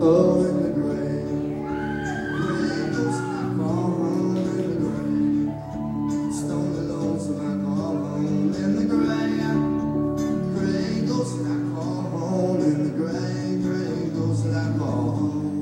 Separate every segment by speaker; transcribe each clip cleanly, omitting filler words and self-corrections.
Speaker 1: Oh, in the grave, grave goes I call home in the grave. Stone alone, so I call home in the grave. Grave goes I call home in the grave. Grave goes I call home.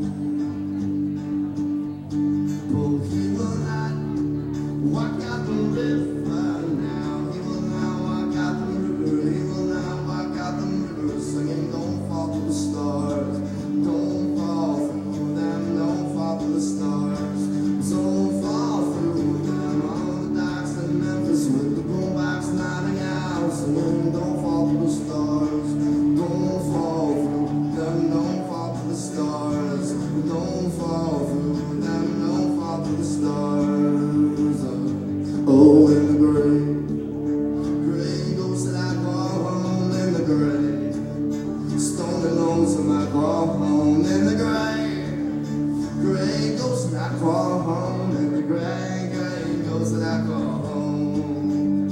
Speaker 1: Oh, he will not walk out the river now. He will not walk out the river. He will not walk out the river, singing, don't fall to the stars. Don't fall through them, don't fall to the stars. Don't fall through them. On the docks in Memphis with the boombox nodding out, singing, don't fall to the stars. Don't fall through them, don't fall to the stars. Don't fall through them, don't fall to the stars. Oh, in the grave, grave goes that I call home in the grave. Stone and lonesome I call home in the grave. Grave goes that I call home in the grave. Grave goes that I call home.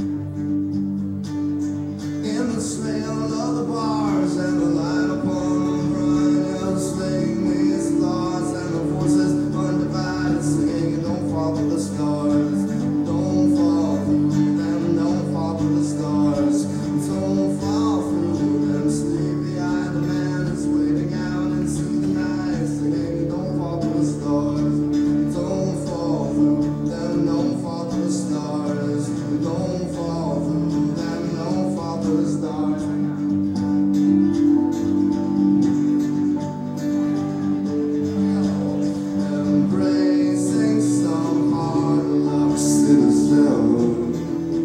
Speaker 1: In the smell of the bars and the light upon the run, and the swing these laws and the forces undivided, singing, don't fall to the stars. Don't fall through them, don't fall to the stars. Don't fall through them, sleepy-eyed, the man is waiting out into the night, singing, don't fall to the stars. Don't fall through them, don't fall to the stars. Don't fall through them, don't fall to the stars. Embracing some hard luck citizen,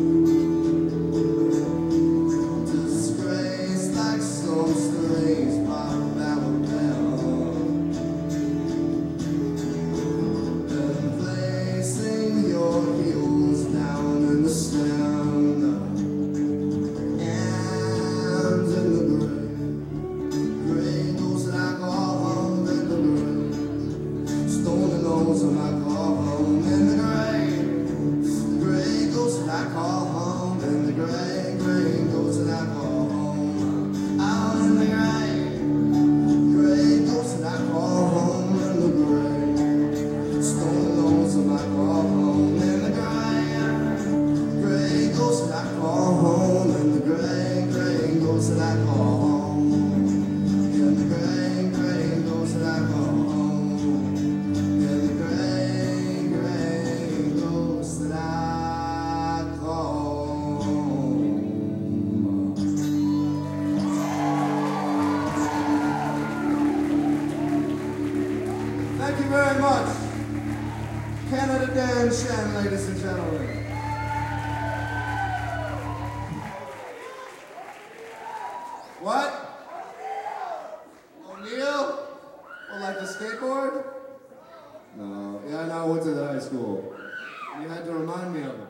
Speaker 1: disgraced like some strange pop Alabama, and placing your heels down in the sand, and in the grave, grave goes that I call home in the grave. Stone and lonesome I call home in the grave. Grave goes that I call home in the grave. Grave goes that I call home out in the grave. Grave goes that I call home in the grave. Stone and lonesome I call home in the grave. Grave goes that I call home in the grave. Grave goes that I call home in the grave. Grave goes that I call home in the grave. Grave goes that I call home. Thank you very much. Canada Dan Shan, ladies and gentlemen. What? O'Neill? Oh, like the skateboard? No. Yeah, I know. I went to the high school. You had to remind me of it.